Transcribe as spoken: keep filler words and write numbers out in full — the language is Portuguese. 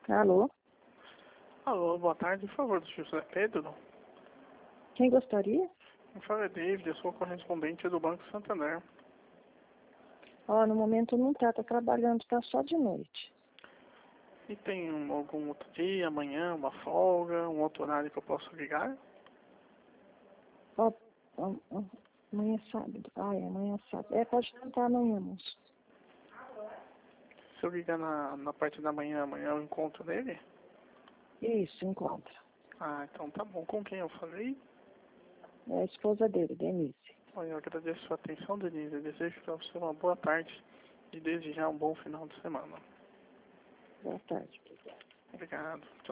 Alô? Alô, boa tarde. Por favor, do José Pedro. Quem gostaria? Me fala é David, eu sou correspondente do Banco Santander. Ó, no momento não tá, tá trabalhando, tá só de noite. E tem um- algum outro dia, amanhã, uma folga, um outro horário que eu posso ligar? Ó, ó, ó, amanhã é sábado. Ai, amanhã é sábado. É, pode tentar amanhã, moço. Se eu ligar na, na parte da manhã, amanhã eu encontro nele? Isso, encontra. Ah, então tá bom. Com quem eu falei? É a esposa dele, Denise. Olha, eu agradeço a sua atenção, Denise. Eu desejo para você uma boa tarde e desde já um bom final de semana. Boa tarde. Obrigado. Tchau.